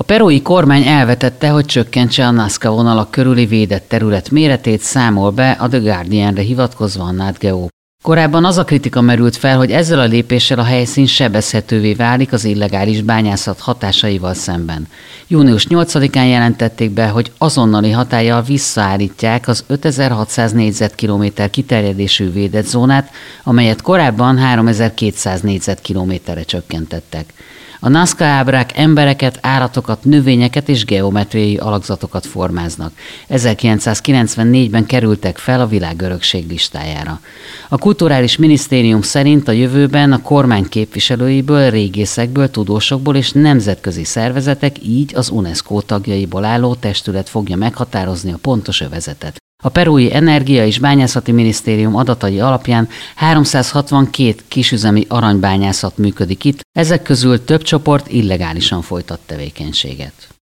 A perui kormány elvetette, hogy csökkentse a Nazca vonalak körüli védett terület méretét, számol be a The Guardianre hivatkozva a Nat Geo. Korábban az a kritika merült fel, hogy ezzel a lépéssel a helyszín sebezhetővé válik az illegális bányászat hatásaival szemben. Június 8-án jelentették be, hogy azonnali hatállyal visszaállítják az 5600 négyzetkilométer kiterjedésű védett zónát, amelyet korábban 3200 négyzetkilométerre csökkentettek. A Nazca ábrák embereket, állatokat, növényeket és geometriai alakzatokat formáznak. 1994-ben kerültek fel a világörökség listájára. A Kulturális Minisztérium szerint a jövőben a kormány képviselőiből, régészekből, tudósokból és nemzetközi szervezetek, így az UNESCO tagjaiból álló testület fogja meghatározni a pontos övezetet. A perui Energia- és Bányászati Minisztérium adatai alapján 362 kisüzemi aranybányászat működik itt, ezek közül több csoport illegálisan folytat tevékenységet.